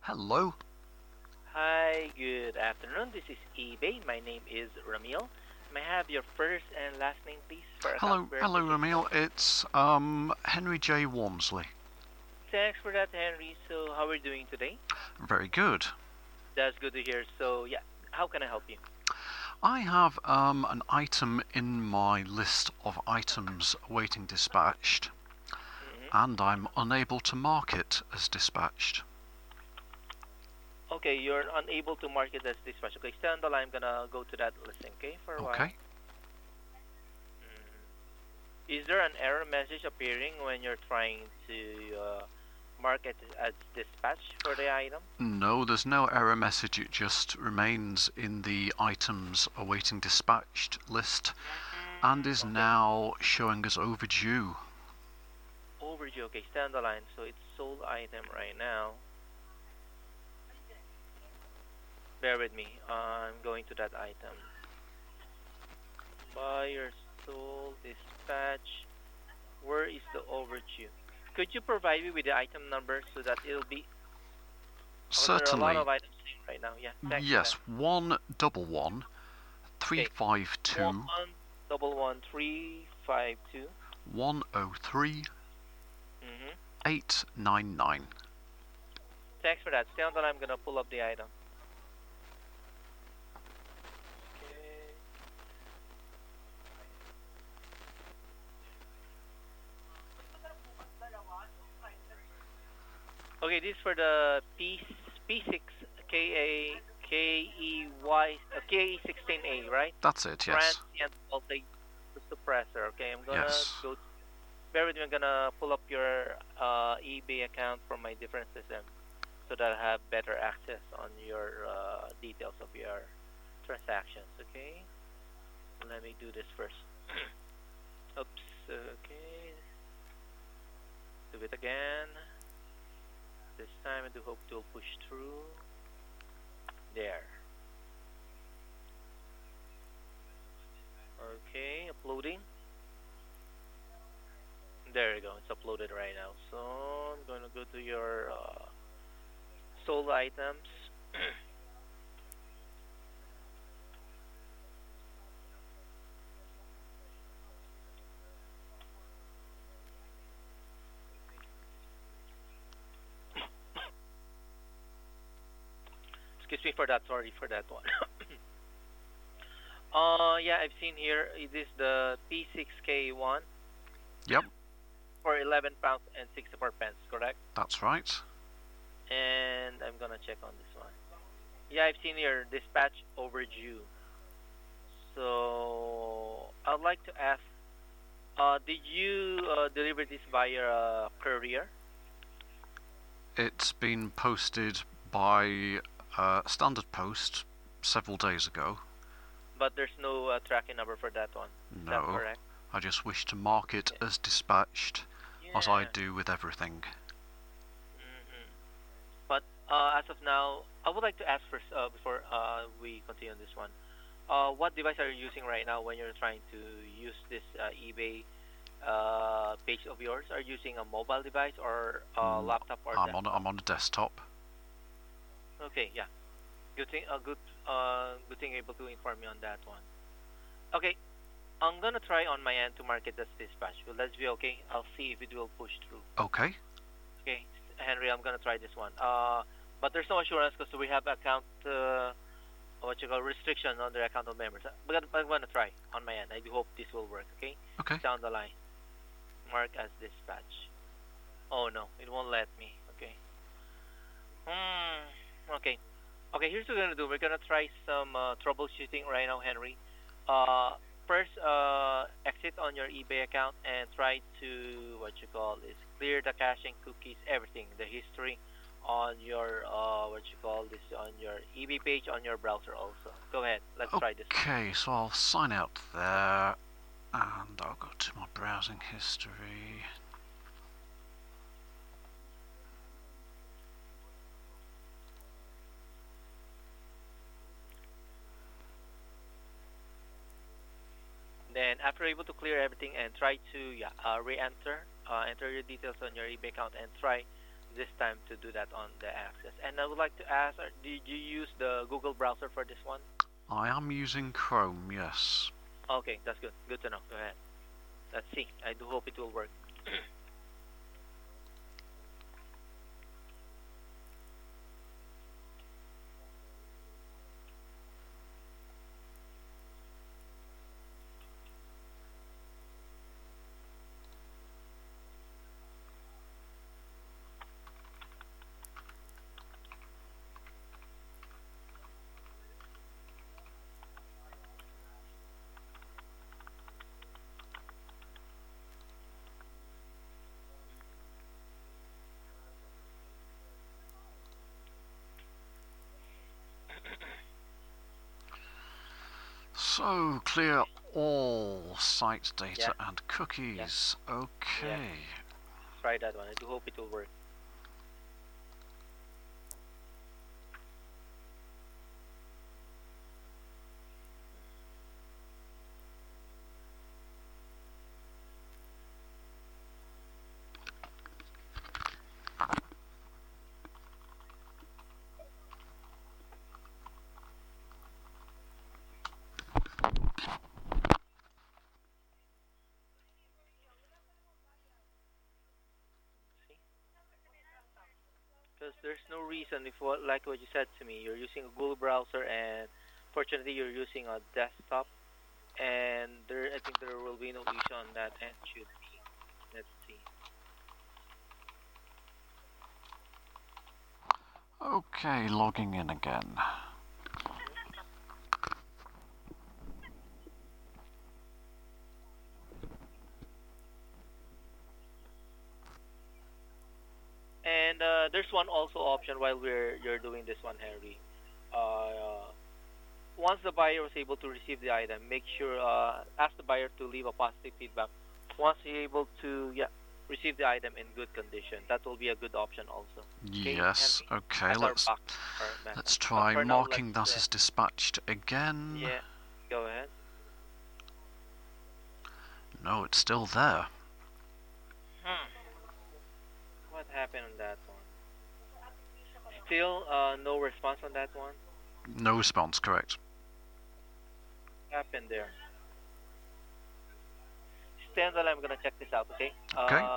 Hello. Hi, good afternoon. This is eBay. My name is Ramil. May I have your first and last name, please, for account Hello, verification Ramil. purposes? It's Henry J. Walmsley. Thanks for that, Henry. So, how are you doing today? Very good. That's good to hear. So, yeah, how can I help you? I have an item in my list of items awaiting dispatched, hmm and I'm unable to mark it as dispatched. Okay, you're unable to mark it as dispatch. Okay, stay on the line. I'm gonna go to that listing, okay, for a while. Okay. Mhm. Is there an error message appearing when you're trying to mark it as dispatch for the item? No, there's no error message. It just remains in the items awaiting dispatched list and is Okay, now showing as overdue. overdue. Okay, stay on the line. So it's sold item right now. Bear with me. I'm going to that item. Buyer sold dispatch. Where is the overdue? Could you provide me with the item number so that it'll be? Oh, there are a lot Certainly. of items right now. Yeah, thanks for Yes, that. 111 Okay, 352 1111352. 103 Mm-hmm. 899. Thanks for that. Stay on the line. I'm gonna pull up the item. Okay. Okay, this is for the P6 KE16A, right? That's it, yes. Transient voltage suppressor. Okay, I'm gonna Yes. go. Bear with me. I'm gonna pull up your eBay account from my different system so that I have better access on your details of your transactions. Okay, let me do this first. Oops. Okay, do it again. This time I do hope to push through. There. Okay, uploading. There you go. It's uploaded right now. So I'm going to go to your sold items. Excuse me for that. Sorry for that one. Yeah, I've seen here. It is the P6K1 Yep, for 11 pounds and 64 pence, correct? that's right. And I'm gonna check on this one. Yeah, I've seen here dispatch overdue. So I'd like to ask, did you deliver this via courier? It's been posted by Standard Post several days ago. But there's no tracking number for that one. Is that No, correct? I just wish to mark it Okay. as dispatched, as I Yeah. do with everything. hmm But as of now, I would like to ask first before we continue on this one. What device are you using right now when you're trying to use this eBay page of yours? Are you using a mobile device or a Mm, laptop or desktop? I'm on a desktop. Okay, yeah. Good thing. Good thing able to inform me on that one. Okay, I'm gonna try on my end to market this dispatch. Will that be okay? I'll see if it will push through. Okay. Okay, Henry, I'm gonna try this one. But there's no assurance because we have account what you call restriction on the account of members. But I'm gonna try on my end. I do hope this will work. Okay, Okay. down the line, mark as dispatch. Oh no, it won't let me. Okay. Okay. Okay. Here's what we're gonna do. We're gonna try some troubleshooting right now, Henry. Uh, First, exit on your eBay account and try to what you call is clear the caching, cookies, everything, the history on your what you call this on your eBay page on your browser also. Go ahead. Let's try this one. Okay, so I'll sign out there and I'll go to my browsing history. Then after able to clear everything and try to yeah re-enter enter your details on your eBay account and try this time to do that on the Access. And I would like to ask, did you use the Google browser for this one? I am using Chrome, yes. Okay, that's good. Good to know. Go ahead. Let's see. I do hope it will work. So, clear all site data Yeah. and cookies. Yeah. Okay. Try that one. I do hope it will work. See? Because there's no reason if like what you said to me, you're using a Google browser and fortunately you're using a desktop and there I think there will be no issue on that end should be. Let's see. Okay, logging in again. And there's one also option while you're doing this one, Henry. Uh, Once the buyer was able to receive the item, make sure ask the buyer to leave a positive feedback. Once you're able to receive the item in good condition, that will be a good option also. Okay, Yes, Henry, okay, as our let's box or method. let's But try for now, marking that as dispatched again. yeah, go ahead. No, it's still there. Hmm. What happened on that one? Still no response on that one. No response, correct. What happened there? Stay on the line. I'm gonna check this out. Okay. Okay.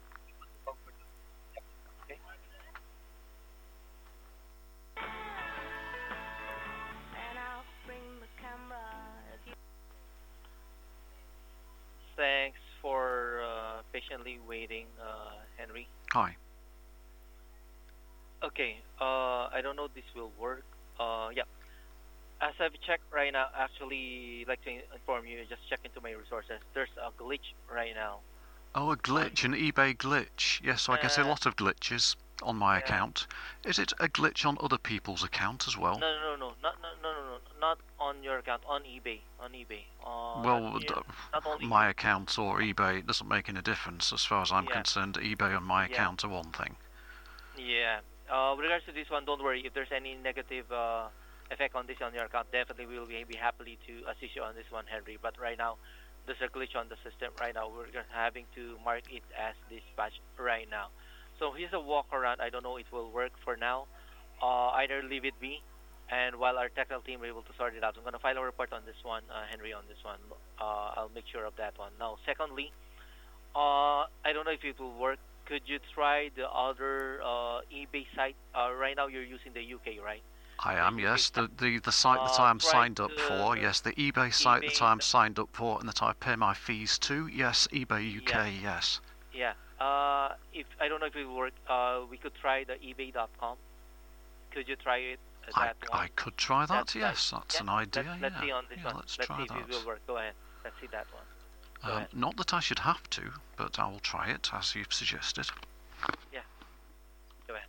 Okay. Thanks for patiently waiting, Henry. Hi. Okay. I don't know if this will work. Yeah. As I've checked right now, actually, like to inform you, just check into my resources. There's a glitch right now. Oh, a glitch, an eBay glitch. Yes, I get a lot of glitches on my Yeah. account. Is it a glitch on other people's account as well? No, not on your account, on eBay, on eBay. Well, Not only my account or eBay, it doesn't make any difference as far as I'm yeah, concerned. eBay and my yeah, account are one thing. yeah. With regards to this one, don't worry. If there's any negative effect on this on your account, definitely we will be happily to assist you on this one, Henry. But right now, there's a glitch on the system. Right now, we're having to mark it as dispatch right now. So here's a walk around. I don't know it will work for now. Either leave it be, and while our technical team are able to sort it out, I'm gonna file a report on this one, Henry, on this one. I'll make sure of that one. Now, secondly, I don't know if it will work. Could you try the other eBay site? Right now, you're using the UK, right? I The am, UK yes. site. The site that I am Try signed up for, the yes. The eBay site that eBay. I'm signed up for and that I pay my fees to, yes. eBay Yeah, UK, yes. yeah. If I don't know if it will work, we could try the eBay.com. Could you try it? That one, I could try that that, site. yes. That's Yeah. an idea, Let's yeah. see on this Yeah, one. let's Let's see try if it that. will work. Go ahead. Let's see that one. Go ahead. Not that I should have to, but I will try it as you've suggested. Yeah. Go ahead.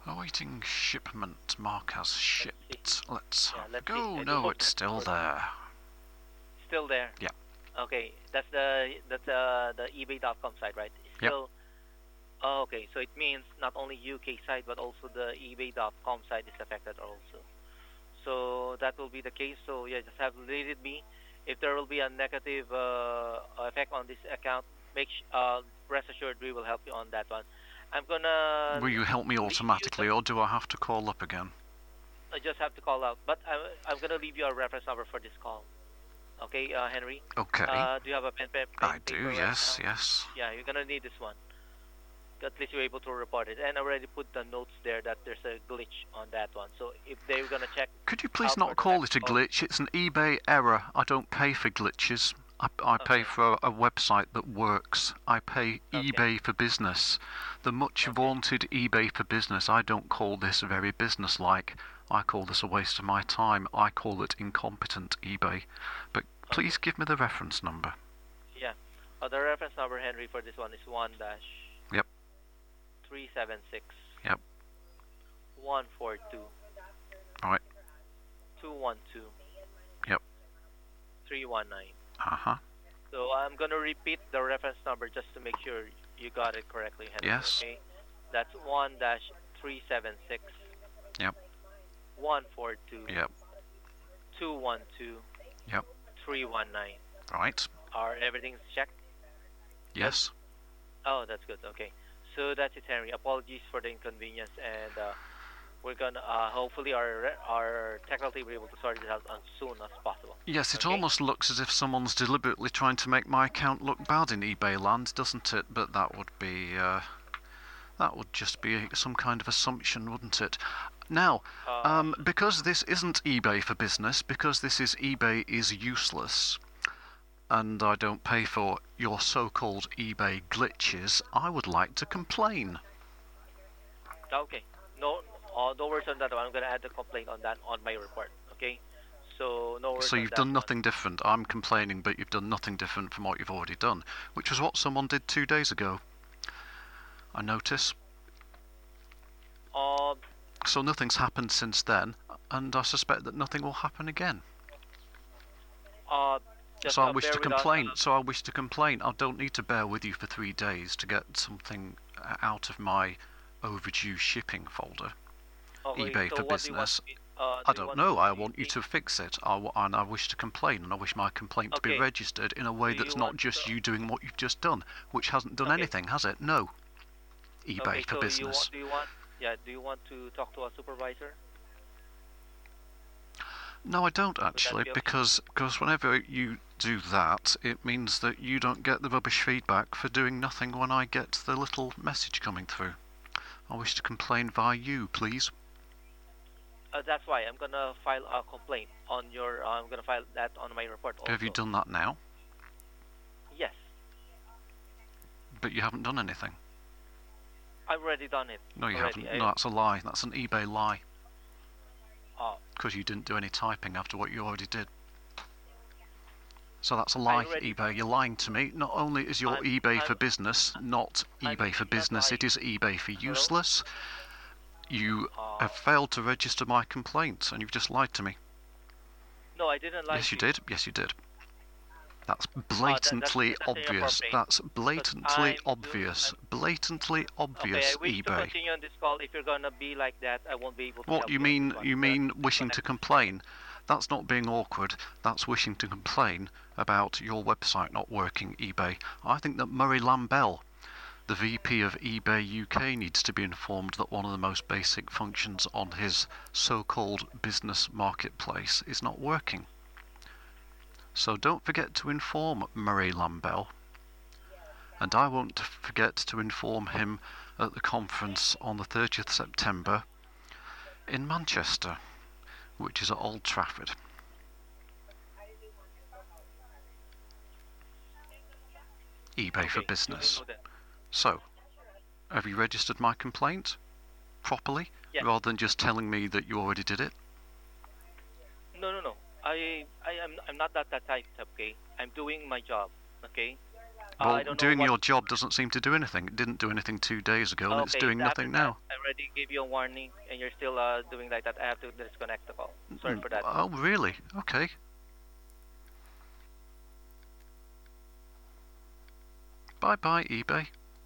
Awaiting shipment. Mark as shipped. Let's Yeah, let's see. go. I do No, hope it's that's still working. there. Still there. Yeah. Okay, that's the eBay.com site, right? It's Yep. still. Oh, okay, so it means not only UK site but also the eBay.com site is affected also. So that will be the case. So yeah, just have leave me. If there will be a negative effect on this account, rest assured we will help you on that one. I'm gonna Will you help me leave you. automatically, or do I have to call up again? I just have to call out, but I'm gonna leave you a reference number for this call. Okay, Henry. Okay. Do you have a I do, paper right yes, now? yes. Yeah, you're gonna need this one. At least you're able to report it, and I already put the notes there that there's a glitch on that one. So if they're gonna check Could you please out for not the call next it a call, glitch? It's an eBay error. I don't pay for glitches. I pay okay, for a website that works. I pay okay, eBay for Business. The much okay, vaunted eBay for Business. I don't call this very business-like. I call this a waste of my time. I call it incompetent eBay. But please okay. give me the reference number. Yeah. The reference number, Henry, for this one is one dash Yep. 376 Yep. 142 Right. 212 Yep. 319. Uh-huh. So I'm gonna repeat the reference number just to make sure you got it correctly, Henry. Yes. Okay. That's one dash 376 Yep. 142 Yep. 212 Yep. 319. Right. Are everything's checked? Yes. Oh, that's good. Okay. So that's it, Henry. Apologies for the inconvenience, and we're gonna hopefully our technical team will be able to sort it out as soon as possible. Yes, it Okay. almost looks as if someone's deliberately trying to make my account look bad in eBay land, doesn't it? But that would just be some kind of assumption, wouldn't it? Now, because this isn't eBay for Business, because this is eBay is useless, and I don't pay for your so-called eBay glitches, I would like to complain. Okay. No, no worries on that one. I'm gonna add the complaint on that on my report. Okay. So no worries So on you've that done one. nothing different. I'm complaining, but you've done nothing different from what you've already done, which was what someone did 2 days ago. I notice. So nothing's happened since then, and I suspect that nothing will happen again. Just So I wish bear to with us. complain. I don't need to bear with you for 3 days to get something out of my overdue shipping folder. Okay. eBay So for what do you want? Business. I Do you don't want know. I to want you be- to fix it. And I wish to complain, and I wish my complaint to be Okay. registered in a way Do you that's not want just to? you doing what you've just done, which hasn't done Okay. anything, has it? No. eBay Okay. for So Business. do you want? Yeah. Do you want to talk to a supervisor? No, I don't Would that actually, be okay? because whenever you do that, it means that you don't get the rubbish feedback for doing nothing when I get the little message coming through. I wish to complain via you, please. That's why I'm gonna file a complaint on your. I'm gonna file that on my report also. Have you done that now? Yes, But you haven't done anything. I've already done it. No, you already. haven't. No, that's a lie. That's an eBay lie. Oh, Because you didn't do any typing after what you already did. So that's a lie, already. eBay. You're lying to me. Not only is your eBay for I'm, Business not I'm eBay for really not Business, it lying. is eBay for Hello. useless. You Uh, have failed to register my complaint, and you've just lied to me. no, I didn't lie Yes, to you did. Yes, you did. That's That's blatantly that's obvious. inappropriate. That's Because blatantly obvious. Blatantly okay. I obvious, wish to eBay. continue on this call. If you're gonna be like that, I won't be able to What help you you on mean? this one. You mean We're wishing gonna to have to complain? That's not being awkward. That's wishing to complain about your website not working, eBay. I think that Murray Lambell, the VP of eBay UK, needs to be informed that one of the most basic functions on his so-called business marketplace is not working. So don't forget to inform Murray Lambell, and I won't forget to inform him at the conference on the 30th September in Manchester, which is at Old Trafford. eBay for Okay. Business. Noted. So, have you registered my complaint properly, Yes. rather than just telling me that you already did it? No. I'm not that type. Okay. I'm doing my job. Okay. Well, I don't know doing what. your job doesn't seem to do anything. It didn't do anything 2 days ago, and it's Okay, doing after nothing that, now. I already gave you a warning, and you're still doing like that. I have to disconnect the call. Sorry for that. Oh, really? Okay. Bye bye, eBay.